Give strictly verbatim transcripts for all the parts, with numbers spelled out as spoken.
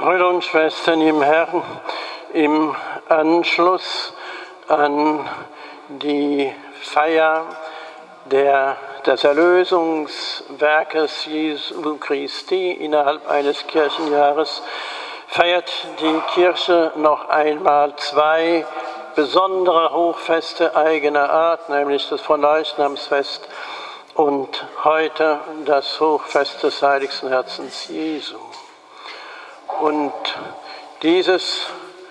Brüder und Schwestern im Herrn, im Anschluss an die Feier der, des Erlösungswerkes Jesu Christi innerhalb eines Kirchenjahres feiert die Kirche noch einmal zwei besondere Hochfeste eigener Art, nämlich das Fronleichnamsfest und heute das Hochfest des Heiligsten Herzens Jesu. Und dieses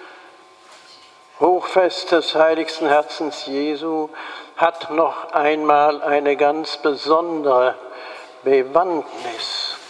Hochfest des Heiligsten Herzens Jesu hat noch einmal eine ganz besondere Bewandtnis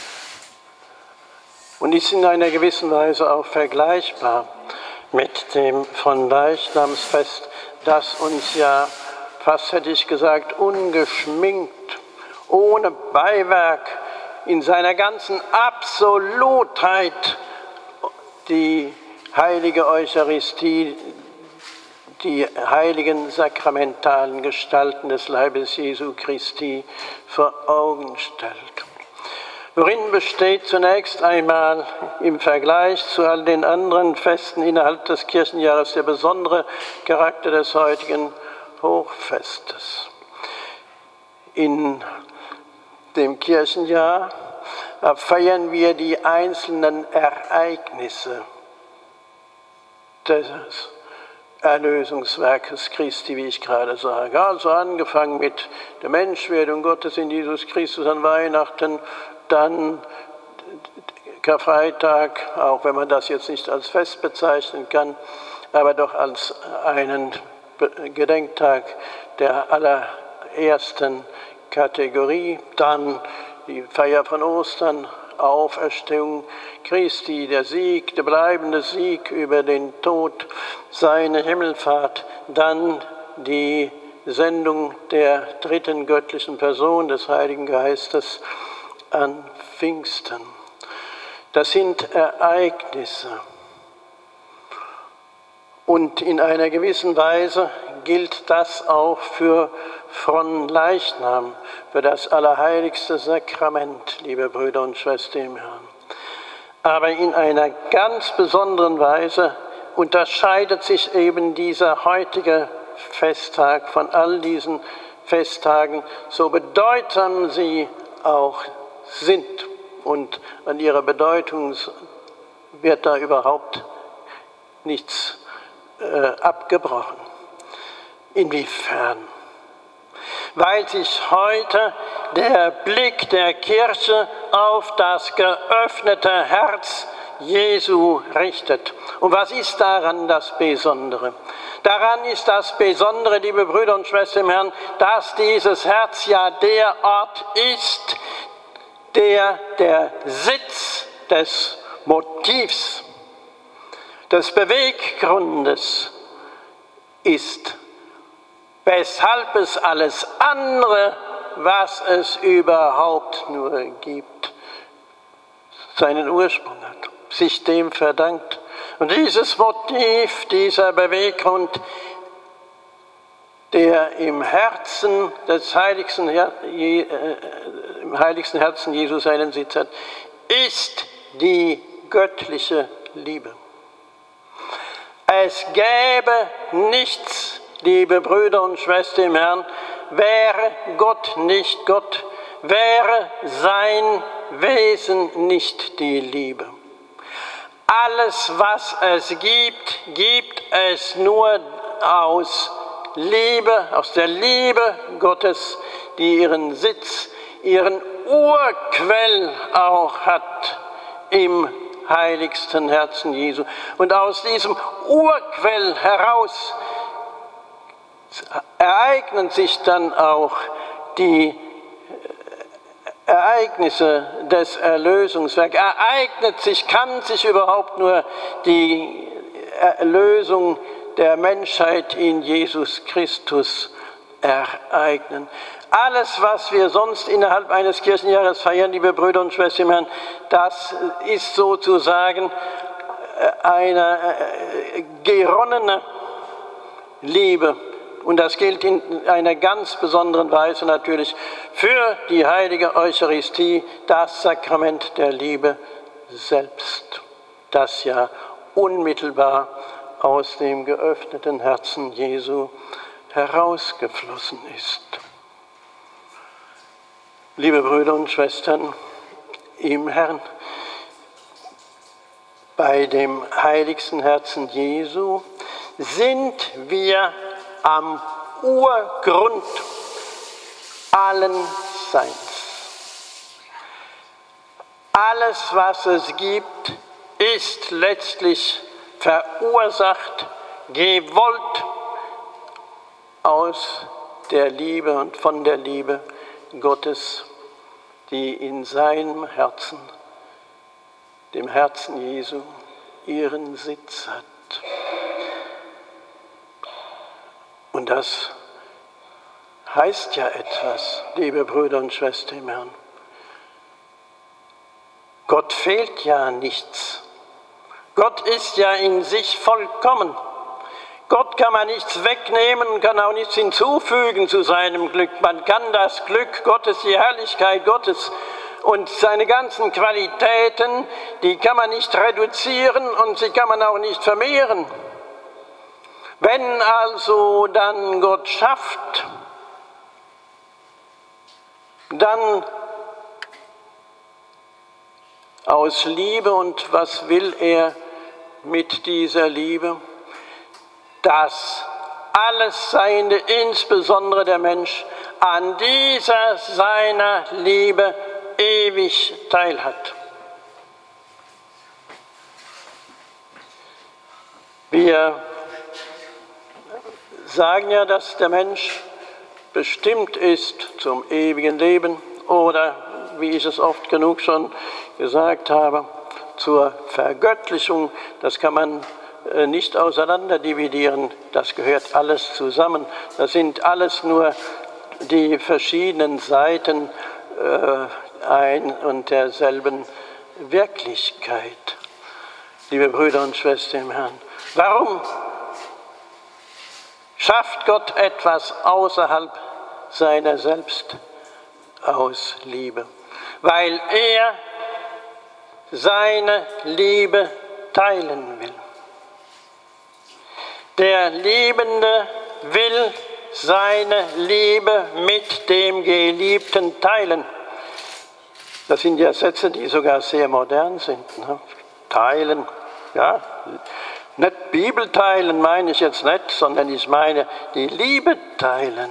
und ist in einer gewissen Weise auch vergleichbar mit dem Fronleichnamsfest, das uns ja, fast hätte ich gesagt, ungeschminkt, ohne Beiwerk, in seiner ganzen Absolutheit die heilige Eucharistie, die heiligen sakramentalen Gestalten des Leibes Jesu Christi vor Augen stellt. Worin besteht zunächst einmal im Vergleich zu all den anderen Festen innerhalb des Kirchenjahres der besondere Charakter des heutigen Hochfestes? In dem Kirchenjahr feiern wir die einzelnen Ereignisse des Erlösungswerkes Christi, wie ich gerade sage. Also angefangen mit der Menschwerdung Gottes in Jesus Christus an Weihnachten, dann Karfreitag, auch wenn man das jetzt nicht als Fest bezeichnen kann, aber doch als einen Gedenktag der allerersten Kategorie, dann die Feier von Ostern, Auferstehung Christi, der Sieg, der bleibende Sieg über den Tod, seine Himmelfahrt, dann die Sendung der dritten göttlichen Person des Heiligen Geistes an Pfingsten. Das sind Ereignisse. Und in einer gewissen Weise gilt das auch für Fronleichnam, für das allerheiligste Sakrament, liebe Brüder und Schwestern im Herrn. Aber in einer ganz besonderen Weise unterscheidet sich eben dieser heutige Festtag von all diesen Festtagen, so bedeutsam sie auch sind. Und an ihrer Bedeutung wird da überhaupt nichts äh, abgebrochen. Inwiefern? Weil sich heute der Blick der Kirche auf das geöffnete Herz Jesu richtet. Und was ist daran das Besondere? Daran ist das Besondere, liebe Brüder und Schwestern im Herrn, dass dieses Herz ja der Ort ist, der der Sitz des Motivs, des Beweggrundes ist, weshalb es alles andere, was es überhaupt nur gibt, seinen Ursprung hat, sich dem verdankt. Und dieses Motiv, dieser Beweggrund, der im Herzen des heiligsten, Je, äh, im heiligsten Herzen Jesus seinen Sitz hat, ist die göttliche Liebe. Es gäbe nichts, liebe Brüder und Schwestern im Herrn, wäre Gott nicht Gott, wäre sein Wesen nicht die Liebe. Alles, was es gibt, gibt es nur aus Liebe, aus der Liebe Gottes, die ihren Sitz, ihren Urquell auch hat im heiligsten Herzen Jesu. Und aus diesem Urquell heraus ereignen sich dann auch die Ereignisse des Erlösungswerks. Ereignet sich, kann sich überhaupt nur die Erlösung der Menschheit in Jesus Christus ereignen. Alles, was wir sonst innerhalb eines Kirchenjahres feiern, liebe Brüder und Schwestern im Herrn, das ist sozusagen eine geronnene Liebe. Und das gilt in einer ganz besonderen Weise natürlich für die heilige Eucharistie, das Sakrament der Liebe selbst. das ja unmittelbar aus dem geöffneten Herzen Jesu herausgeflossen ist. Liebe Brüder und Schwestern im Herrn, bei dem heiligsten Herzen Jesu sind wir am Urgrund allen Seins. Alles, was es gibt, ist letztlich verursacht, gewollt aus der Liebe und von der Liebe Gottes, die in seinem Herzen, dem Herzen Jesu, ihren Sitz hat. Und das heißt ja etwas, liebe Brüder und Schwestern im Herrn. Gott fehlt ja nichts. Gott ist ja in sich vollkommen. Gott kann man nichts wegnehmen, kann auch nichts hinzufügen zu seinem Glück. Man kann das Glück Gottes, die Herrlichkeit Gottes und seine ganzen Qualitäten, die kann man nicht reduzieren und sie kann man auch nicht vermehren. Wenn also dann Gott schafft, dann aus Liebe, und was will er mit dieser Liebe? Dass alles Seiende, insbesondere der Mensch, an dieser seiner Liebe ewig teilhat. Wir sagen ja, dass der Mensch bestimmt ist zum ewigen Leben oder, wie ich es oft genug schon gesagt habe, zur Vergöttlichung. Das kann man nicht auseinander dividieren, das gehört alles zusammen. Das sind alles nur die verschiedenen Seiten äh, ein und derselben Wirklichkeit. Liebe Brüder und Schwestern im Herrn, warum schafft Gott etwas außerhalb seiner selbst aus Liebe? Weil er seine Liebe teilen will. Der Liebende will seine Liebe mit dem Geliebten teilen. Das sind ja Sätze, die sogar sehr modern sind. Ne? Teilen, ja. Nicht Bibel teilen meine ich jetzt nicht, sondern ich meine die Liebe teilen.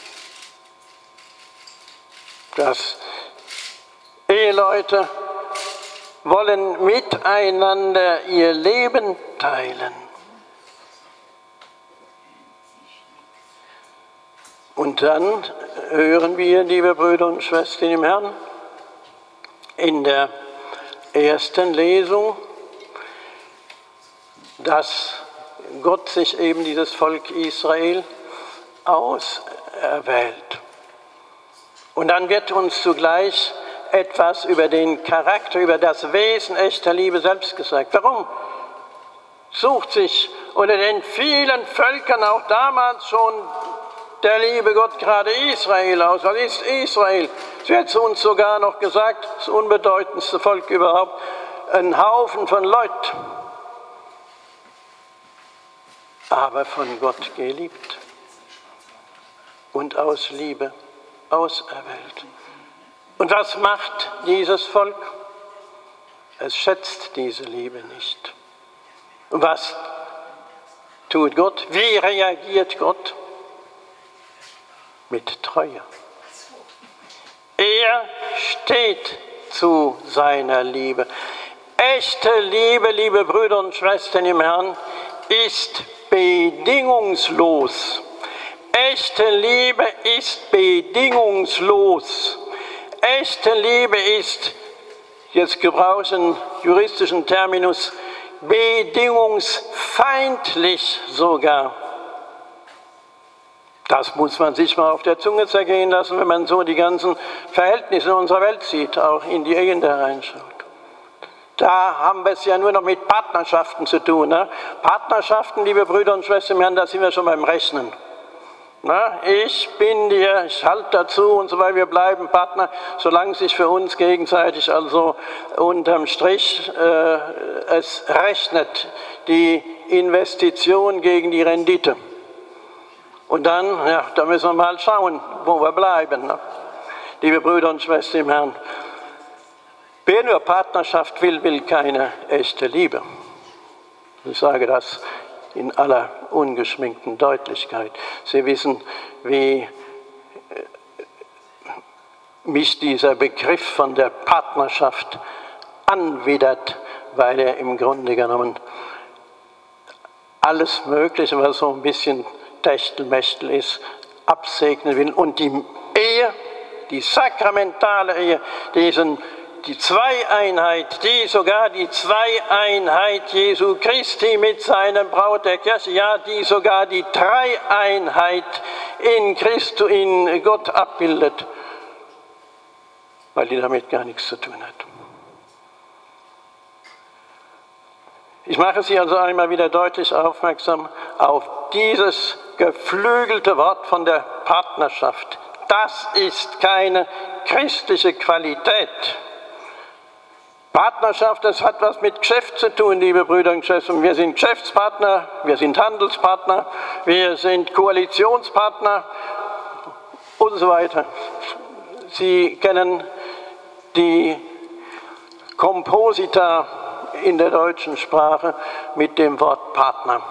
Das Eheleute wollen miteinander ihr Leben teilen. Und dann hören wir, liebe Brüder und Schwestern im Herrn, in der ersten Lesung, dass Gott sich eben dieses Volk Israel auserwählt. Und dann wird uns zugleich etwas über den Charakter, über das Wesen echter Liebe selbst gesagt. Warum sucht sich unter den vielen Völkern auch damals schon der liebe Gott gerade Israel aus? Was ist Israel? Es wird zu uns sogar noch gesagt, das unbedeutendste Volk überhaupt, ein Haufen von Leuten, aber von Gott geliebt und aus Liebe auserwählt. Und was macht dieses Volk? Es schätzt diese Liebe nicht. Und was tut Gott? Wie reagiert Gott? Mit Treue. Er steht zu seiner Liebe. Echte Liebe, liebe Brüder und Schwestern im Herrn, ist bedingungslos. Echte Liebe ist bedingungslos. Echte Liebe ist, jetzt gebrauche ich einen juristischen Terminus, bedingungsfeindlich sogar. Das muss man sich mal auf der Zunge zergehen lassen, wenn man so die ganzen Verhältnisse in unserer Welt sieht, auch in die Ehen da reinschaut. Da haben wir es ja nur noch mit Partnerschaften zu tun. Ne? Partnerschaften, liebe Brüder und Schwestern im Herrn, da sind wir schon beim Rechnen. Na, ich bin dir, ich halte dazu und so weiter, wir bleiben Partner, solange sich für uns gegenseitig also unterm Strich äh, es rechnet, die Investition gegen die Rendite. Und dann, ja, da müssen wir mal schauen, wo wir bleiben. Ne? Liebe Brüder und Schwestern im Herrn, wer nur Partnerschaft will, will keine echte Liebe. Ich sage das in aller ungeschminkten Deutlichkeit. Sie wissen, wie mich dieser Begriff von der Partnerschaft anwidert, weil er im Grunde genommen alles Mögliche, was so ein bisschen Techtelmechtel ist, absegnen will. Und die Ehe, die sakramentale Ehe, diesen Die Zweieinheit, die sogar die Zweieinheit Jesu Christi mit seiner Braut der Kirche, ja, die sogar die Dreieinheit in Christus, in Gott abbildet, weil die damit gar nichts zu tun hat. Ich mache Sie also einmal wieder deutlich aufmerksam auf dieses geflügelte Wort von der Partnerschaft. Das ist keine christliche Qualität. Partnerschaft, das hat was mit Geschäft zu tun, liebe Brüder und Schwestern. Wir sind Geschäftspartner, wir sind Handelspartner, wir sind Koalitionspartner und so weiter. Sie kennen die Komposita in der deutschen Sprache mit dem Wort Partner.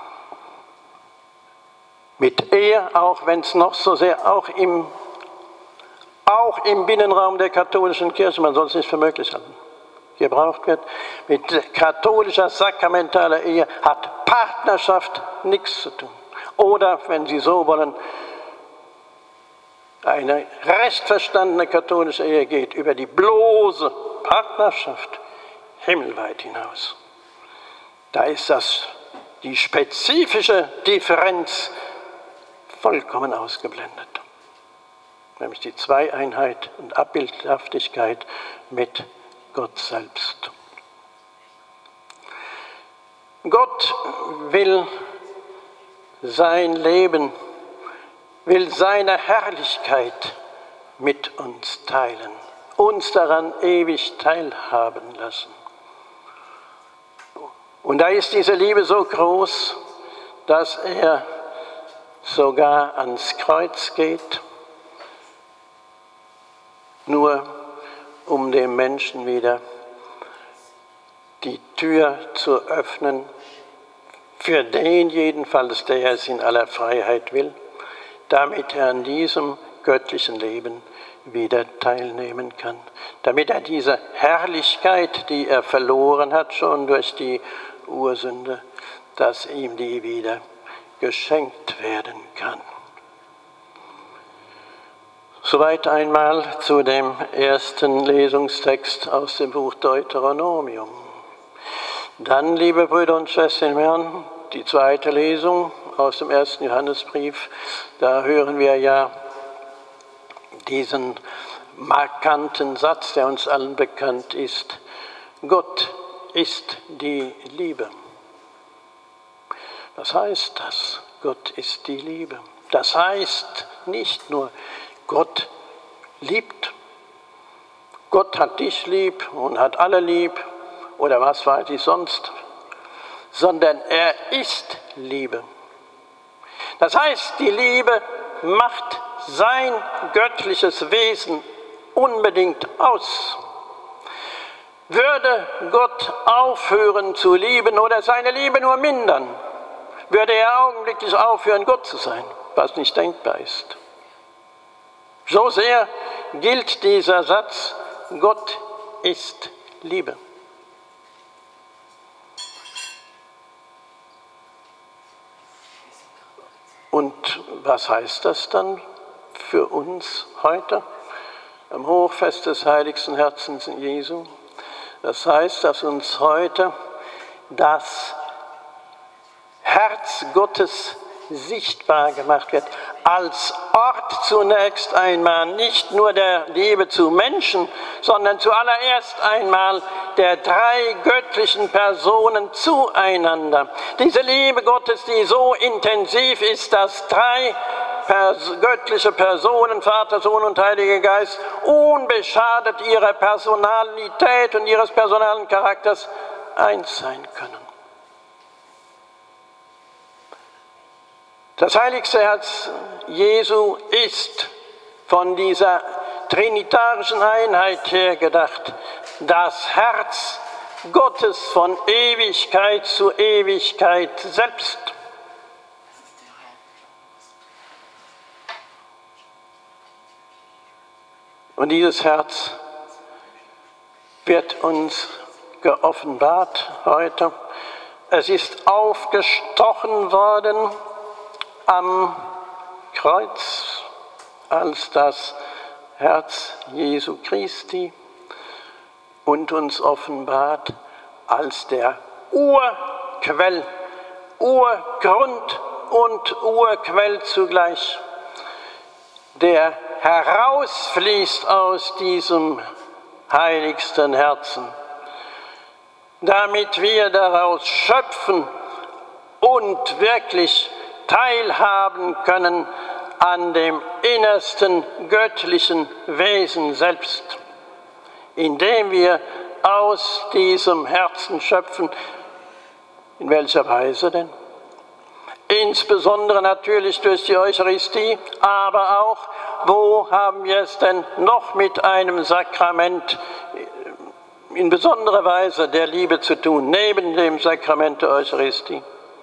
Mit Ehe, auch wenn es noch so sehr, auch im, auch im Binnenraum der katholischen Kirche, man soll es nicht für möglich halten, gebraucht wird, mit katholischer sakramentaler Ehe hat Partnerschaft nichts zu tun. Oder, wenn Sie so wollen, eine recht verstandene katholische Ehe geht über die bloße Partnerschaft himmelweit hinaus. Da ist das, die spezifische Differenz vollkommen ausgeblendet. Nämlich die Zweieinheit und Abbildhaftigkeit mit Gott selbst. Gott will sein Leben, will seine Herrlichkeit mit uns teilen, uns daran ewig teilhaben lassen. Und da ist diese Liebe so groß, dass er sogar ans Kreuz geht, nur um dem Menschen wieder die Tür zu öffnen, für den jedenfalls, der es in aller Freiheit will, damit er an diesem göttlichen Leben wieder teilnehmen kann, damit er diese Herrlichkeit, die er verloren hat, schon durch die Ursünde, dass ihm die wieder geschenkt werden kann. Soweit einmal zu dem ersten Lesungstext aus dem Buch Deuteronomium. Dann, liebe Brüder und Schwestern im Herrn, die zweite Lesung aus dem ersten Johannesbrief. Da hören wir ja diesen markanten Satz, der uns allen bekannt ist: Gott ist die Liebe. Was heißt das? Gott ist die Liebe. Das heißt nicht nur, Gott liebt. Gott hat dich lieb und hat alle lieb oder was weiß ich sonst, sondern er ist Liebe. Das heißt, die Liebe macht sein göttliches Wesen unbedingt aus. Würde Gott aufhören zu lieben oder seine Liebe nur mindern, würde er augenblicklich aufhören, Gott zu sein, was nicht denkbar ist. So sehr gilt dieser Satz: Gott ist Liebe. Und was heißt das dann für uns heute am Hochfest des heiligsten Herzens Jesu? Das heißt, dass uns heute das Herz Gottes sichtbar gemacht wird, als Ort zunächst einmal nicht nur der Liebe zu Menschen, sondern zuallererst einmal der drei göttlichen Personen zueinander. Diese Liebe Gottes, die so intensiv ist, dass drei pers- göttliche Personen, Vater, Sohn und Heiliger Geist, unbeschadet ihrer Personalität und ihres personalen Charakters eins sein können. Das heiligste Herz Jesu ist von dieser trinitarischen Einheit her gedacht, das Herz Gottes von Ewigkeit zu Ewigkeit selbst. Und dieses Herz wird uns geoffenbart heute. Es ist aufgestochen worden am Kreuz als das Herz Jesu Christi und uns offenbart als der Urquell, Urgrund und Urquell zugleich, der herausfließt aus diesem heiligsten Herzen, damit wir daraus schöpfen und wirklich teilhaben können an dem innersten göttlichen Wesen selbst, indem wir aus diesem Herzen schöpfen. In welcher Weise denn? Insbesondere natürlich durch die Eucharistie, aber auch, wo haben wir es denn noch mit einem Sakrament in besonderer Weise der Liebe zu tun, neben dem Sakrament der Eucharistie?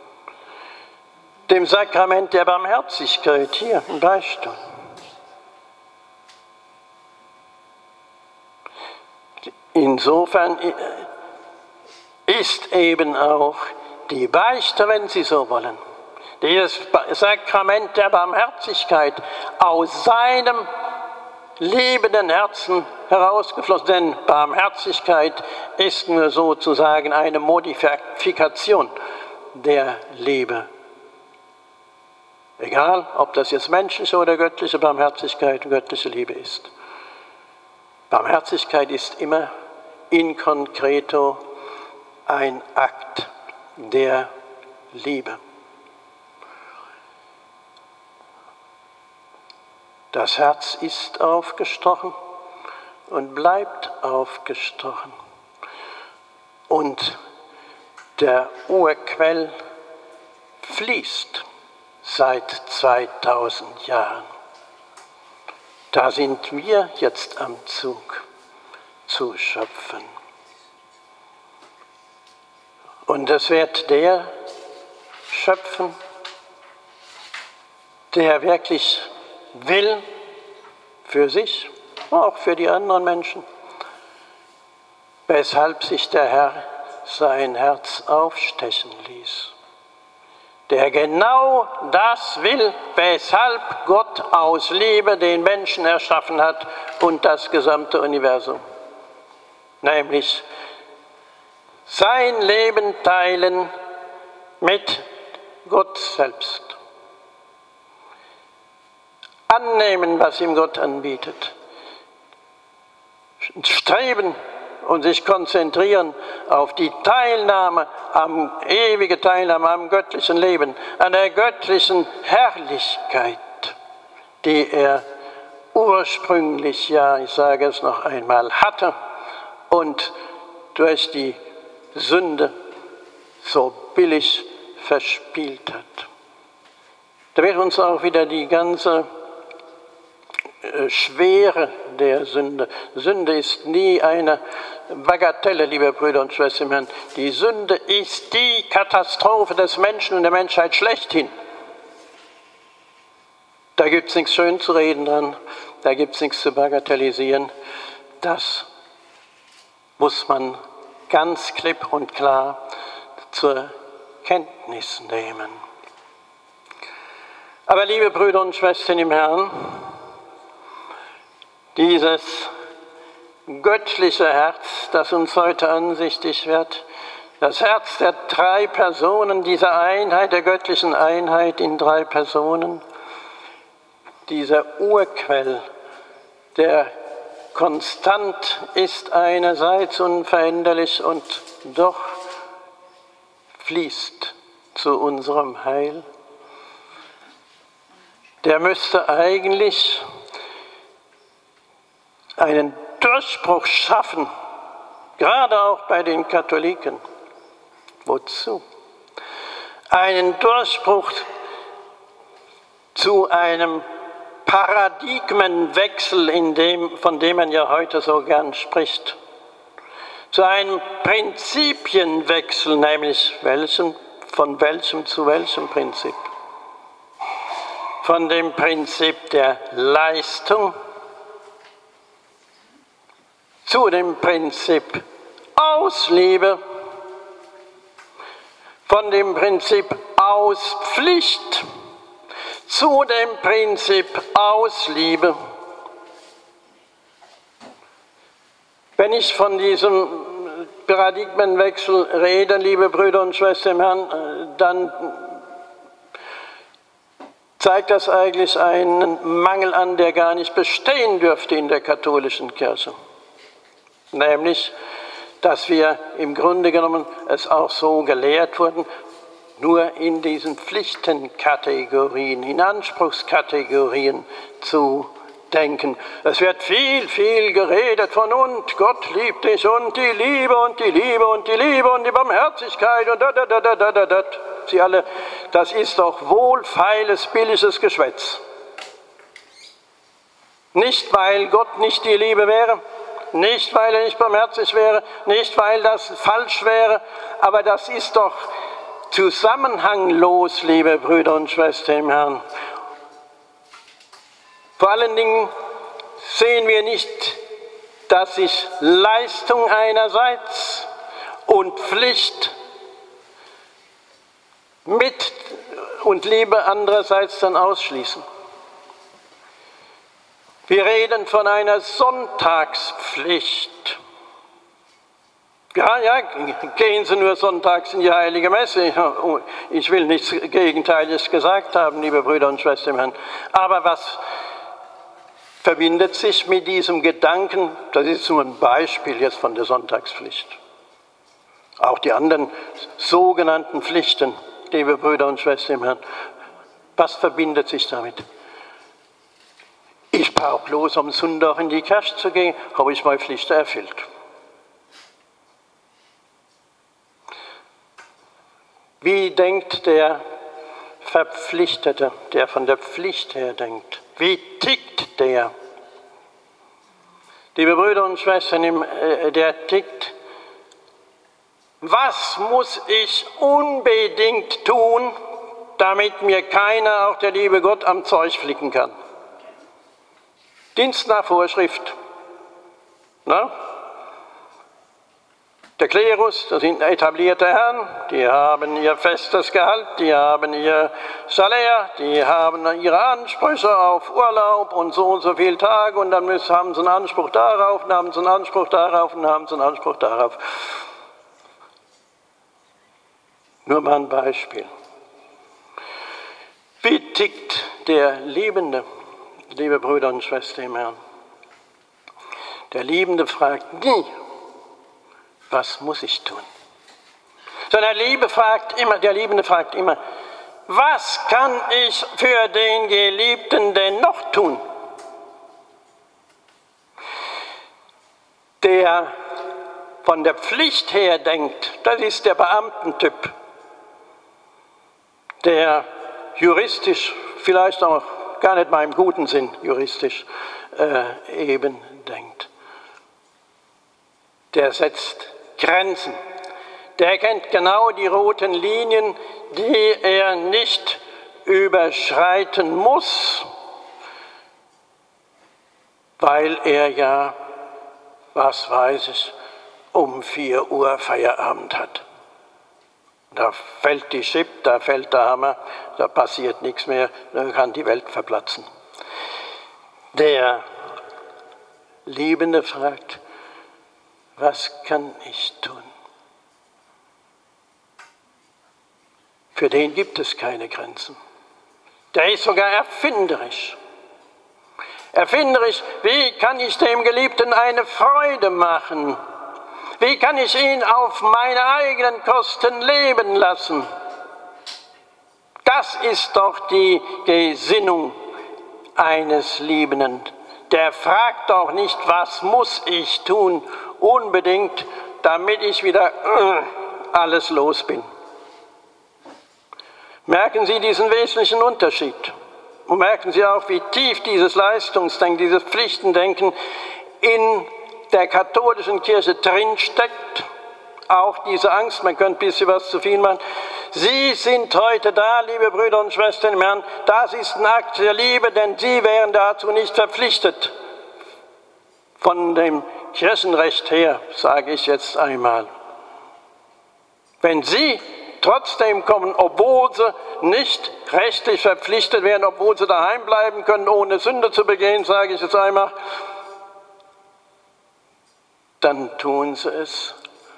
Dem Sakrament der Barmherzigkeit hier im Beichtstuhl. Insofern ist eben auch die Beichte, wenn Sie so wollen, dieses Sakrament der Barmherzigkeit aus seinem liebenden Herzen herausgeflossen. Denn Barmherzigkeit ist nur sozusagen eine Modifikation der Liebe. Egal, ob das jetzt menschliche oder göttliche Barmherzigkeit, göttliche Liebe ist. Barmherzigkeit ist immer in concreto ein Akt der Liebe. Das Herz ist aufgestochen und bleibt aufgestochen. Und der Urquell fließt seit zweitausend Jahren. Da sind wir jetzt am Zug zu schöpfen. Und es wird der schöpfen, der wirklich will für sich, auch für die anderen Menschen, weshalb sich der Herr sein Herz aufstechen ließ. Der genau das will, weshalb Gott aus Liebe den Menschen erschaffen hat und das gesamte Universum. Nämlich sein Leben teilen mit Gott selbst. Annehmen, was ihm Gott anbietet. Streben und sich konzentrieren auf die Teilnahme, am ewige Teilnahme am göttlichen Leben, an der göttlichen Herrlichkeit, die er ursprünglich, ja, ich sage es noch einmal, hatte und durch die Sünde so billig verspielt hat. Da wird uns auch wieder die ganze Schwere der Sünde. Sünde ist nie eine Bagatelle, liebe Brüder und Schwestern im Herrn. Die Sünde ist die Katastrophe des Menschen und der Menschheit schlechthin. Da gibt es nichts schön zu reden dran, da gibt es nichts zu bagatellisieren. Das muss man ganz klipp und klar zur Kenntnis nehmen. Aber liebe Brüder und Schwestern im Herrn, dieses göttliche Herz, das uns heute ansichtig wird, das Herz der drei Personen, dieser Einheit, der göttlichen Einheit in drei Personen, dieser Urquell, der konstant ist einerseits unveränderlich und doch fließt zu unserem Heil. der müsste eigentlich einen Durchbruch schaffen, gerade auch bei den Katholiken. Wozu? Einen Durchbruch zu einem Paradigmenwechsel, in dem, von dem man ja heute so gern spricht. Zu einem Prinzipienwechsel, nämlich welchen, von welchem zu welchem Prinzip? Von dem Prinzip der Leistung zu dem Prinzip aus Liebe, von dem Prinzip aus Pflicht zu dem Prinzip aus Liebe. Wenn ich von diesem Paradigmenwechsel rede, liebe Brüder und Schwestern im Herrn, dann zeigt das eigentlich einen Mangel an, der gar nicht bestehen dürfte in der katholischen Kirche. Nämlich, dass wir im Grunde genommen es auch so gelehrt wurden, nur in diesen Pflichtenkategorien, in Anspruchskategorien zu denken. Es wird viel, viel geredet von und Gott liebt dich und die Liebe und die Liebe und die Liebe und die Barmherzigkeit und da, da, da, da, da, da, da. Sie alle, das ist doch wohlfeiles, billiges Geschwätz. Nicht, weil Gott nicht die Liebe wäre, nicht, weil er nicht barmherzig wäre, nicht, weil das falsch wäre, aber das ist doch zusammenhanglos, liebe Brüder und Schwestern im Herrn. Vor allen Dingen sehen wir nicht, dass sich Leistung einerseits und Pflicht mit und Liebe andererseits dann ausschließen. Wir reden von einer Sonntagspflicht. Ja, ja, gehen Sie nur sonntags in die Heilige Messe. Ich will nichts Gegenteiliges gesagt haben, liebe Brüder und Schwestern im Herrn. Aber was verbindet sich mit diesem Gedanken? Das ist nur ein Beispiel jetzt von der Sonntagspflicht. Auch die anderen sogenannten Pflichten, liebe Brüder und Schwestern im Herrn. Was verbindet sich damit? Ich brauche bloß am Sonntag in die Kirche zu gehen, habe ich meine Pflicht erfüllt. Wie denkt der Verpflichtete, der von der Pflicht her denkt? Wie tickt der? Liebe Brüder und Schwestern, der tickt. Was muss ich unbedingt tun, damit mir keiner, auch der liebe Gott, am Zeug flicken kann? Dienst nach Vorschrift. Na? Der Klerus, das sind etablierte Herren, die haben ihr festes Gehalt, die haben ihr Salär, die haben ihre Ansprüche auf Urlaub und so und so viele Tage und dann müssen, haben sie einen Anspruch darauf, dann haben sie einen Anspruch darauf und dann haben sie einen Anspruch darauf. Nur mal ein Beispiel. Wie tickt der Liebende, liebe Brüder und Schwestern im Herrn? Der Liebende fragt nie, was muss ich tun? Sondern der Liebe fragt immer, der Liebende fragt immer, was kann ich für den Geliebten denn noch tun? Der von der Pflicht her denkt, das ist der Beamtentyp, der juristisch, vielleicht auch gar nicht mal im guten Sinn juristisch äh, eben denkt. Der setzt Grenzen. Der kennt genau die roten Linien, die er nicht überschreiten muss, weil er ja, was weiß ich, um vier Uhr Feierabend hat. Da fällt die Chip, da fällt der Hammer, da passiert nichts mehr, dann kann die Welt verplatzen. Der Liebende fragt, was kann ich tun? Für den gibt es keine Grenzen. Der ist sogar erfinderisch. Erfinderisch, wie kann ich dem Geliebten eine Freude machen? Wie kann ich ihn auf meine eigenen Kosten leben lassen? Das ist doch die Gesinnung eines Liebenden. Der fragt doch nicht, was muss ich tun, unbedingt, damit ich wieder äh, alles los bin. Merken Sie diesen wesentlichen Unterschied? Und merken Sie auch, wie tief dieses Leistungsdenken, dieses Pflichtendenken in der katholischen Kirche drinsteckt. Auch diese Angst, man könnte ein bisschen was zu viel machen. Sie sind heute da, liebe Brüder und Schwestern im Herrn, das ist ein Akt der Liebe, denn Sie wären dazu nicht verpflichtet. Von dem Kirchenrecht her, sage ich jetzt einmal. Wenn Sie trotzdem kommen, obwohl sie nicht rechtlich verpflichtet werden, obwohl sie daheim bleiben können, ohne Sünde zu begehen, sage ich jetzt einmal, dann tun sie es.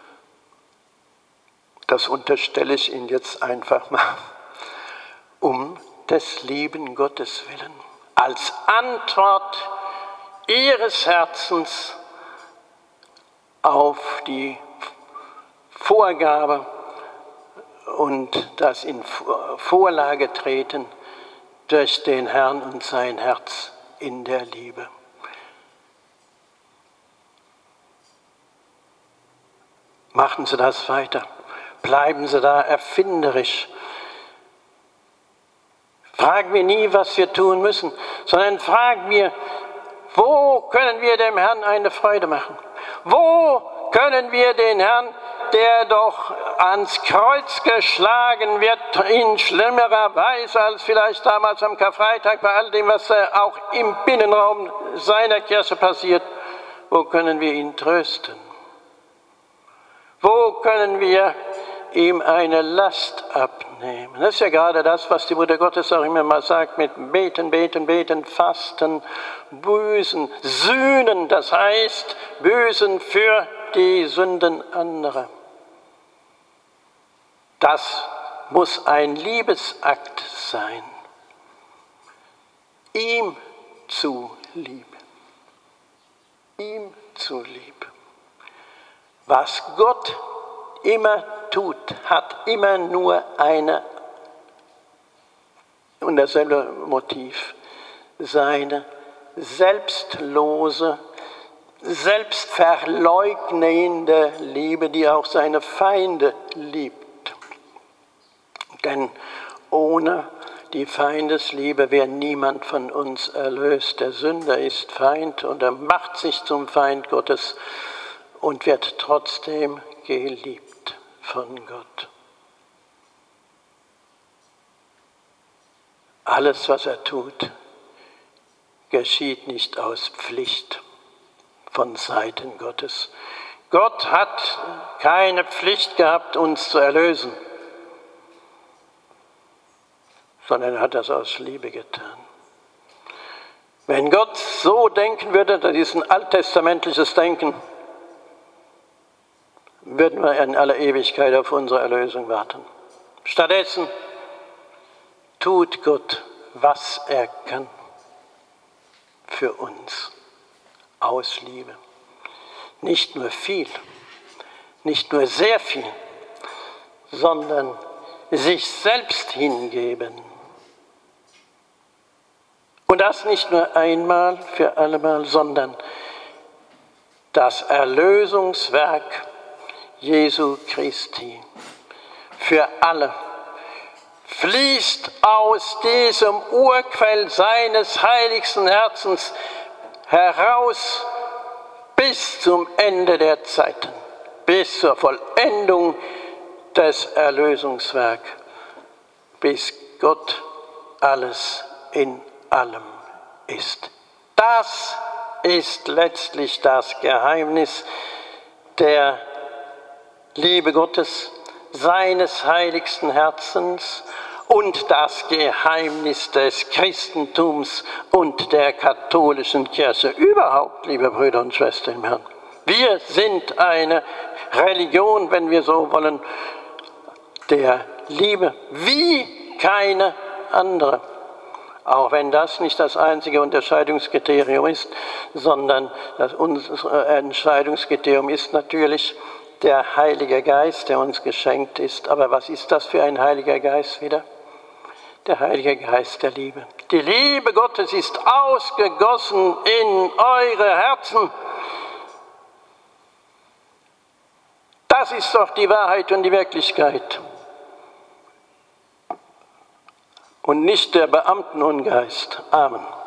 Das unterstelle ich Ihnen jetzt einfach mal, um des lieben Gottes willen, als Antwort Ihres Herzens auf die Vorgabe und das in Vorlage treten durch den Herrn und sein Herz in der Liebe. Machen Sie das weiter. Bleiben Sie da erfinderisch. Fragen wir nie, was wir tun müssen, sondern fragen wir, wo können wir dem Herrn eine Freude machen? Wo können wir den Herrn, der doch ans Kreuz geschlagen wird, in schlimmerer Weise als vielleicht damals am Karfreitag, bei all dem, was auch im Binnenraum seiner Kirche passiert, wo können wir ihn trösten? Wo können wir ihm eine Last abnehmen? Das ist ja gerade das, was die Mutter Gottes auch immer mal sagt, mit beten, beten, beten, fasten, büßen, sühnen, das heißt, büßen für die Sünden anderer. Das muss ein Liebesakt sein, ihm zu lieb, ihm zu lieb. Was Gott immer tut, hat immer nur eine und dasselbe Motiv, seine selbstlose, selbstverleugnende Liebe, die auch seine Feinde liebt. Denn ohne die Feindesliebe wäre niemand von uns erlöst. Der Sünder ist Feind und er macht sich zum Feind Gottes und wird trotzdem geliebt von Gott. Alles, was er tut, geschieht nicht aus Pflicht von Seiten Gottes. Gott hat keine Pflicht gehabt, uns zu erlösen, sondern er hat das aus Liebe getan. Wenn Gott so denken würde, das ist ein alttestamentliches Denken, würden wir in aller Ewigkeit auf unsere Erlösung warten. Stattdessen tut Gott, was er kann für uns aus Liebe. Nicht nur viel, nicht nur sehr viel, sondern sich selbst hingeben. Und das nicht nur einmal für allemal, sondern das Erlösungswerk Jesu Christi für alle fließt aus diesem Urquell seines heiligsten Herzens heraus bis zum Ende der Zeiten, bis zur Vollendung des Erlösungswerks, bis Gott alles in allem ist. Das ist letztlich das Geheimnis der Liebe Gottes, seines heiligsten Herzens und das Geheimnis des Christentums und der katholischen Kirche überhaupt, liebe Brüder und Schwestern im Herrn. Wir sind eine Religion, wenn wir so wollen, der Liebe wie keine andere. Auch wenn das nicht das einzige Unterscheidungskriterium ist, sondern das Entscheidungskriterium ist natürlich der Heilige Geist, der uns geschenkt ist. Aber was ist das für ein Heiliger Geist wieder? der Heilige Geist der Liebe. Die Liebe Gottes ist ausgegossen in eure Herzen. Das ist doch die Wahrheit und die Wirklichkeit. Und nicht der Beamtenungeist. Amen.